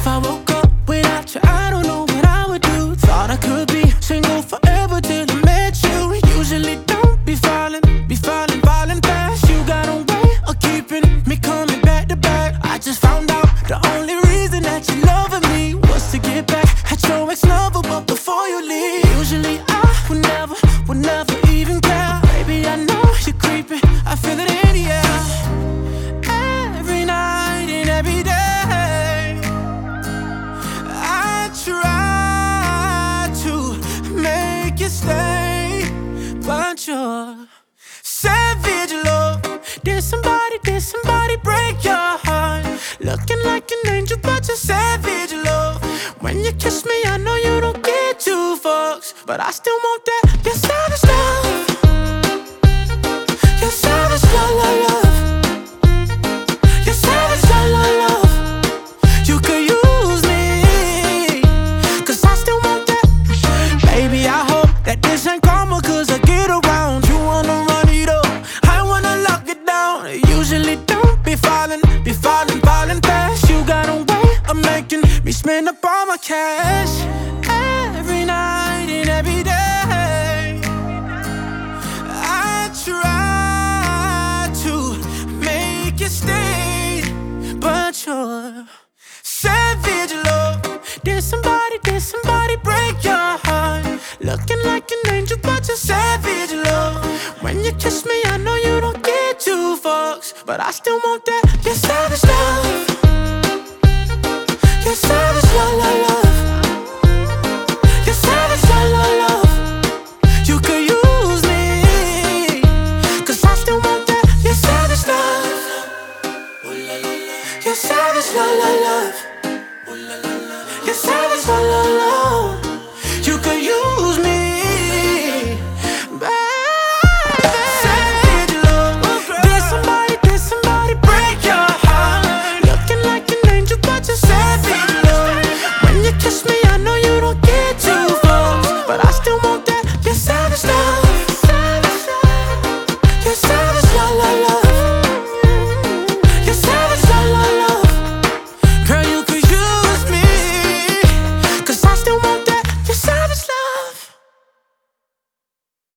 If I woke up without you, I don't know what I would do. Thought I could be single forever till I met you. Usually don't be falling fast. You got a way of keeping me coming back to back. I just found out the only reason that you loving me was to get back at your ex-lover, but before you leave. Usually I would never even care. Baby, I know you're creeping, I feel it in the air. Every night and every day, I try to make you stay, but you're savage love. Did somebody break your heart? Looking like an angel, but you're savage love. When you kiss me, I know you don't get two fucks, but I still want that. You're savage love. You're savage love, love, love. You're savage love, love, love. You could use me, 'cause I still want that. Baby, I hope that this ain't karma, 'cause I get around. You wanna run it up, I wanna lock it down. Usually don't be falling fast. You got a way of making me spend up all my cash. Every night and every day, I try to make you stay, but you're savage love. Did somebody break your heart? Looking like an angel, but you're savage love. When you kiss me, I know you don't get two fucks, but I still want that. You're savage love. You're savage love, love, love. You're savage love, love, love. You could use me, 'cause I still want that. You're savage love. You're savage love, love, love. You're savage love, love, love. You could use me, baby. Savage love. Did somebody break your heart? Looking like an angel, but you're savage love. When you kiss me, I know you don't get two fucks, but I still want that. You're savage love. You're savage love, love, love.